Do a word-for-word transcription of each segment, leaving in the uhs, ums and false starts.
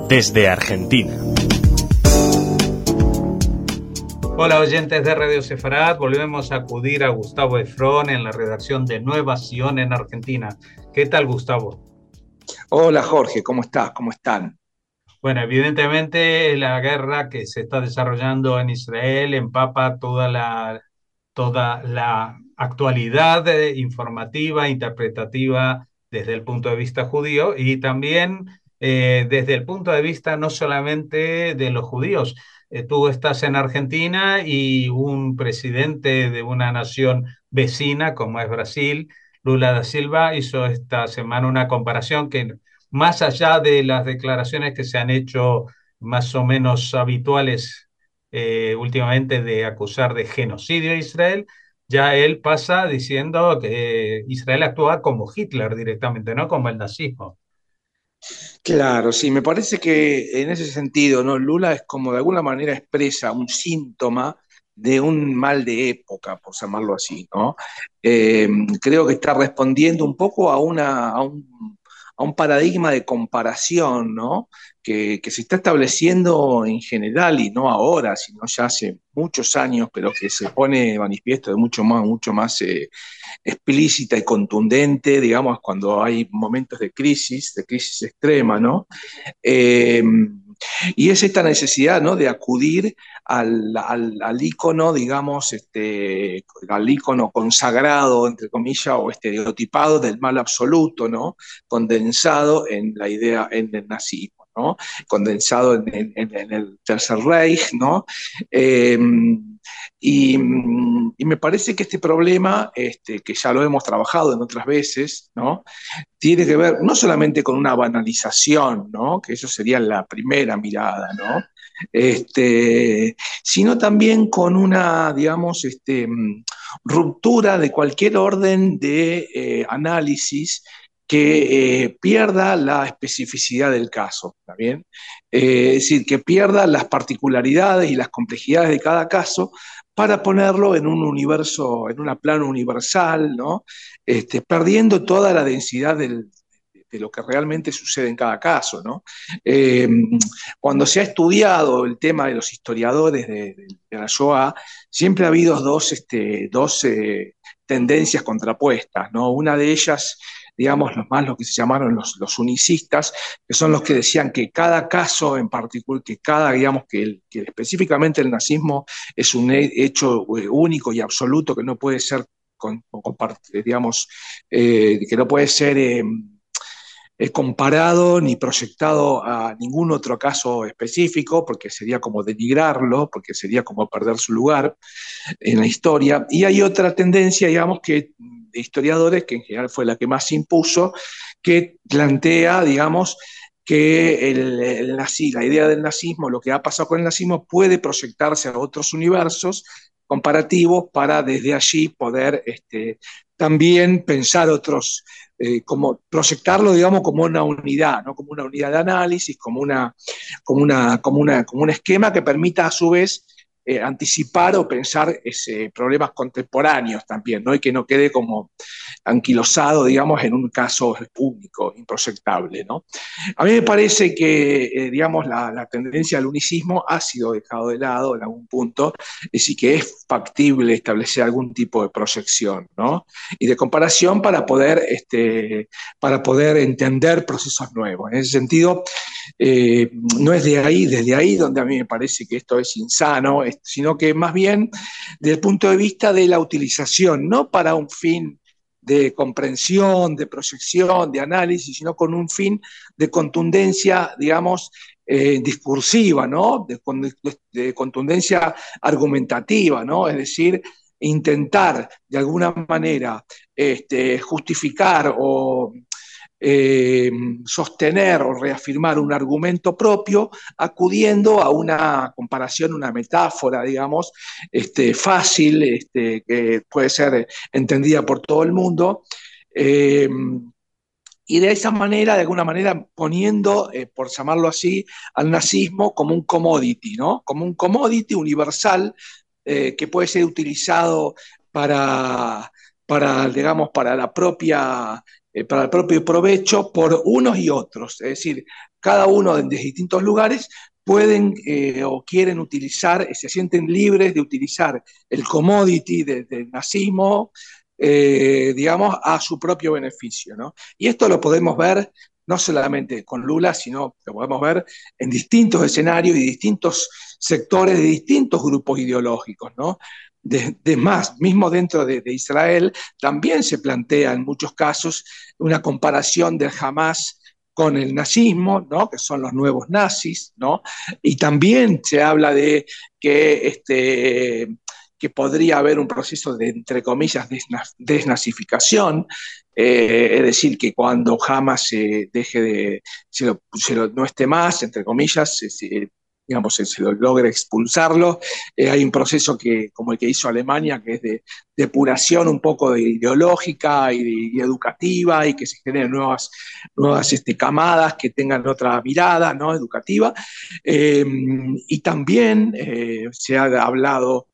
desde Argentina. Hola oyentes de Radio Sefarad, volvemos a acudir a Gustavo Efrón en la redacción de Nueva Sion en Argentina. ¿Qué tal, Gustavo? Hola Jorge, ¿cómo estás? ¿Cómo están? Bueno, evidentemente la guerra que se está desarrollando en Israel empapa toda la, toda la actualidad eh, informativa, interpretativa desde el punto de vista judío y también eh, desde el punto de vista no solamente de los judíos. Eh, tú estás en Argentina y un presidente de una nación vecina como es Brasil, Lula da Silva, hizo esta semana una comparación que más allá de las declaraciones que se han hecho más o menos habituales eh, últimamente de acusar de genocidio a Israel, ya él pasa diciendo que Israel actúa como Hitler directamente, no como el nazismo. Claro, sí, me parece que en ese sentido, ¿no? Lula es como de alguna manera expresa un síntoma de un mal de época, por llamarlo así, ¿no? Eh, Creo que está respondiendo un poco a una, a un, a un paradigma de comparación, ¿no? Que, que se está estableciendo en general y no ahora, sino ya hace muchos años, pero que se pone de manifiesto de mucho más, mucho más eh, explícita y contundente, digamos, cuando hay momentos de crisis, de crisis extrema, ¿no? Eh, y es esta necesidad, ¿no?, de acudir al, al, al ícono, digamos, este, al ícono consagrado, entre comillas, o estereotipado del mal absoluto, ¿no?, condensado en la idea, en el nazismo, ¿no?, condensado en, en, en el Tercer Reich, ¿no? Eh, y, y, me parece que este problema, este, que ya lo hemos trabajado en otras veces, ¿no?, tiene que ver no solamente con una banalización, ¿no?, que eso sería la primera mirada, ¿no?, este, sino también con una, digamos, este, ruptura de cualquier orden de eh, análisis que eh, pierda la especificidad del caso, ¿está bien? Eh, es decir, que pierda las particularidades y las complejidades de cada caso para ponerlo en un universo, en una plano universal, ¿no? Este, perdiendo toda la densidad del, de lo que realmente sucede en cada caso, ¿no? Eh, Cuando se ha estudiado el tema de los historiadores de, de, de la Shoah, siempre ha habido dos, este, dos eh, tendencias contrapuestas, ¿no? Una de ellas, digamos, los más lo que se llamaron los, los unicistas, que son los que decían que cada caso en particular, que cada, digamos, que, el, que específicamente el nazismo es un hecho único y absoluto que no puede ser, con, con, digamos, eh, que no puede ser eh, eh, comparado ni proyectado a ningún otro caso específico, porque sería como denigrarlo, porque sería como perder su lugar en la historia. Y hay otra tendencia, digamos, que de historiadores, que en general fue la que más se impuso, que plantea, digamos, que el, el nazi, la idea del nazismo, lo que ha pasado con el nazismo, puede proyectarse a otros universos comparativos para desde allí poder este, también pensar otros, eh, como proyectarlo, digamos, como una unidad, ¿no?, como una unidad de análisis, como, una, como, una, como, una, como un esquema que permita a su vez eh, anticipar o pensar ese, problemas contemporáneos también, ¿no?, y que no quede como anquilosado, digamos, en un caso único, improyectable, ¿no? A mí me parece que, eh, digamos, la, la tendencia al unicismo ha sido dejado de lado en algún punto, es decir, que es factible establecer algún tipo de proyección, ¿no?, y de comparación para poder, este, para poder entender procesos nuevos. En ese sentido, eh, no es de ahí, desde ahí donde a mí me parece que esto es insano, sino que más bien desde el punto de vista de la utilización, no para un fin de comprensión, de proyección, de análisis, sino con un fin de contundencia, digamos, eh, discursiva, ¿no?, de, de, de contundencia argumentativa, ¿no?, es decir, intentar de alguna manera este, justificar o eh, sostener o reafirmar un argumento propio acudiendo a una comparación, una metáfora, digamos, este, fácil, este, que puede ser entendida por todo el mundo, eh, y de esa manera, de alguna manera, poniendo, eh, por llamarlo así, al nazismo como un commodity, ¿no?, como un commodity universal eh, que puede ser utilizado para, para, digamos, para la propia eh, para el propio provecho por unos y otros. Es decir, cada uno de distintos lugares pueden eh, o quieren utilizar, se sienten libres de utilizar el commodity de, del nazismo, eh, digamos, a su propio beneficio, ¿no? Y esto lo podemos ver no solamente con Lula, sino que podemos ver en distintos escenarios y distintos sectores de distintos grupos ideológicos, ¿no? De, de más, mismo dentro de, de Israel, también se plantea en muchos casos una comparación del Hamas con el nazismo, ¿no? Que son los nuevos nazis, ¿no? Y también se habla de que este, que podría haber un proceso de, entre comillas, desnazificación, eh, es decir, que cuando Hamas se deje de, se lo, se lo, no esté más, entre comillas, se, se, digamos, se, se lo logre expulsarlo, eh, hay un proceso que, como el que hizo Alemania, que es de depuración un poco de ideológica y, de, y educativa, y que se generen nuevas, nuevas este, camadas que tengan otra mirada, ¿no? Educativa. Eh, y también eh, se ha hablado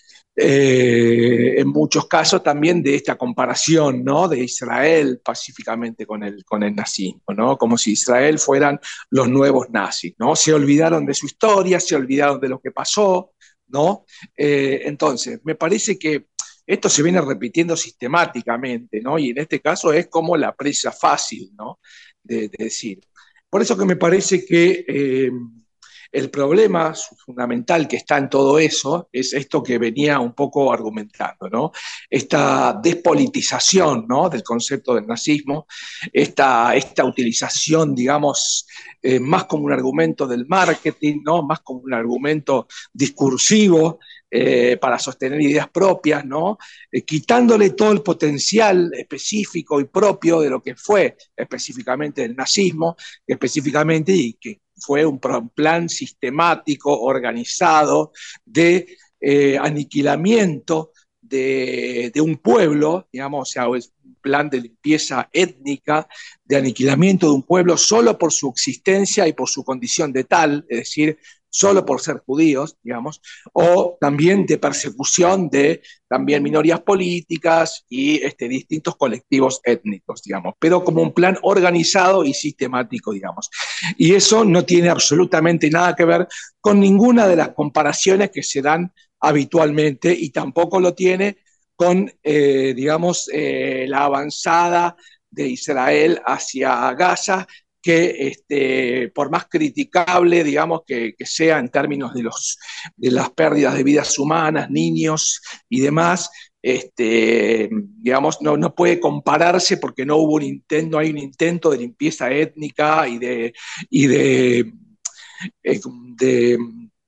Eh, en muchos casos también de esta comparación, ¿no? De Israel pacíficamente con el, con el nazismo, ¿no? Como si Israel fueran los nuevos nazis, ¿no? Se olvidaron de su historia, se olvidaron de lo que pasó, ¿no? Eh, entonces, me parece que esto se viene repitiendo sistemáticamente, ¿no? Y en este caso es como la presa fácil, ¿no? De, de decir. Por eso que me parece que eh, el problema fundamental que está en todo eso es esto que venía un poco argumentando, ¿no? Esta despolitización, ¿no? Del concepto del nazismo, esta, esta utilización, digamos, eh, más como un argumento del marketing, ¿no? Más como un argumento discursivo, Eh, para sostener ideas propias, ¿no? Eh, quitándole todo el potencial específico y propio de lo que fue específicamente el nazismo, específicamente, y que fue un plan sistemático, organizado, de eh, aniquilamiento de, de un pueblo, digamos, o sea, es un plan de limpieza étnica, de aniquilamiento de un pueblo solo por su existencia y por su condición de tal, es decir, solo por ser judíos, digamos, o también de persecución de también minorías políticas y este, distintos colectivos étnicos, digamos, pero como un plan organizado y sistemático, digamos. Y eso no tiene absolutamente nada que ver con ninguna de las comparaciones que se dan habitualmente y tampoco lo tiene con, eh, digamos, eh, la avanzada de Israel hacia Gaza, que este, por más criticable, digamos, que, que sea en términos de, los, de las pérdidas de vidas humanas, niños y demás, este, digamos, no, no puede compararse porque no hubo un intento, no hay un intento de limpieza étnica y de, y de, eh, de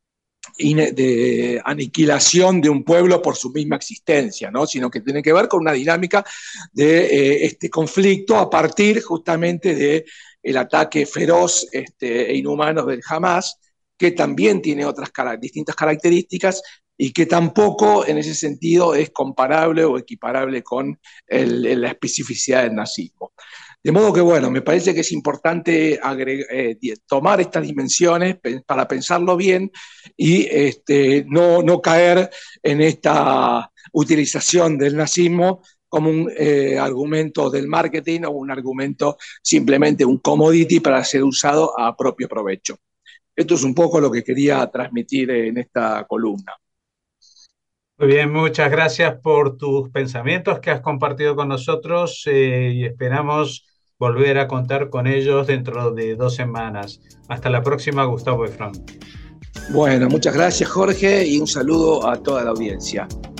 de aniquilación de un pueblo por su misma existencia, ¿no? Sino que tiene que ver con una dinámica de eh, este conflicto a partir justamente de el ataque feroz este, e inhumano del Hamas, que también tiene otras distintas características y que tampoco en ese sentido es comparable o equiparable con el, la especificidad del nazismo. De modo que, bueno, me parece que es importante agregar, eh, tomar estas dimensiones para pensarlo bien y este, no, no caer en esta utilización del nazismo como un eh, argumento del marketing o un argumento simplemente un commodity para ser usado a propio provecho. Esto es un poco lo que quería transmitir en esta columna. Muy bien, muchas gracias por tus pensamientos que has compartido con nosotros eh, y esperamos volver a contar con ellos dentro de dos semanas. Hasta la próxima, Gustavo Efraín. Bueno, muchas gracias, Jorge, y un saludo a toda la audiencia.